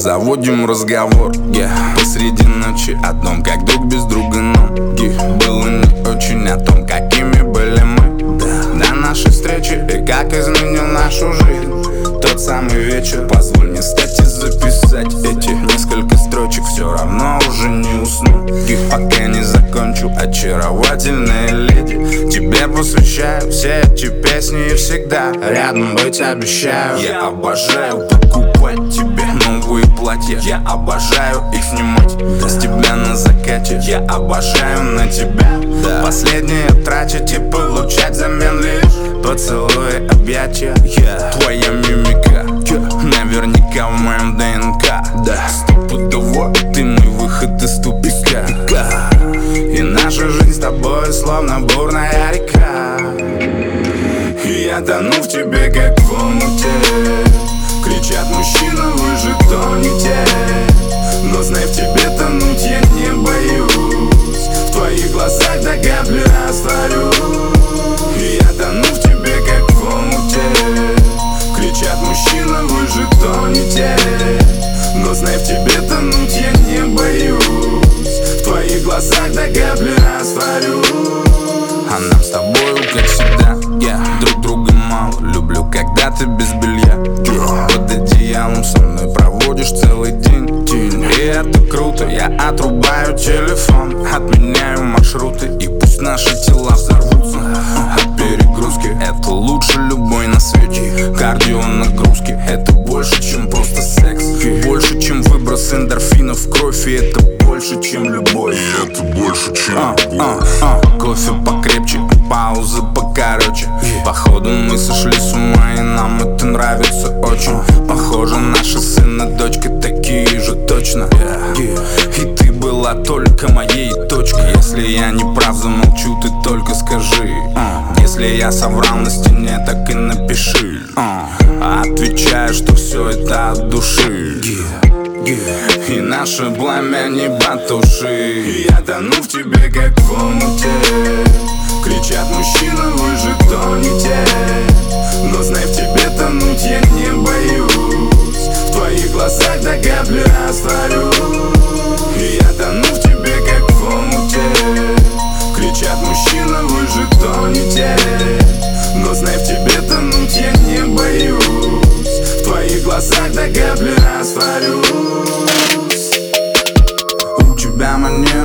заводим разговор, посреди ночи о том, как друг без друга ноги. Было не очень о том, какими были мы до нашей встречи и как изменил нашу жизнь тот самый вечер. Позволь мне стать и записать эти несколько строчек. Все равно уже не усну, пока не закончу. Очаровательная леди, тебе посвящаю все эти песни и всегда рядом быть обещаю. Я обожаю покупать тебе новые платья, я обожаю их снимать с тебя на закате. Я обожаю на тебя последние тратить и получать взамен лишь поцелуи, объятия. Твоя мимика наверняка в моем ДНК. Стопудово ты мой выход из тупика. И наша жизнь с тобой словно бурная река. И я тону в тебе, как в омуте. Кричат мужчины, вы же тонете. Но знай, в тебе тонуть я не боюсь. В твоих глазах до капли растворюсь. И я тону в тебе, как в омуте. Кричат мужчины, вы же тонете. Но знай, в тебе тонуть я не боюсь. В твоих глазах до капли растворюсь. А нам с тобою, как всегда, друг друга мало. Люблю, когда ты без белья, под одеялом со мной проводишь целый день. И это круто, я отрубаю телефон, отменяю маршруты, и пусть наши тела взорвутся от перегрузки. Это лучше любой на свете кардио нагрузки. Это больше, чем просто секс, больше, чем выброс эндорфинов в кровь. И это больше, чем любовь. И это больше, чем Кофе покрепче, паузы покороче. Походу мы сошли с ума, и нам это нравится очень. Похоже, наши сын и дочка такие же точно. И ты была только моей точкой. Если я не прав, замолчу, ты только скажи. Если я соврал на стене, так и напиши. Отвечаю, что все это от души. И наше пламя не потуши. Я тону в тебе, как в омуте. Кричат мужчины, вы же тонете. Но знай, в тебе тонуть я не боюсь. В твоих глазах до капли растворюсь. Я тону в тебе, как в омуте. Кричат мужчины, вы же тонете. Но знай, в тебе тонуть я не боюсь. В твоих глазах до капли растворюсь. У тебя манера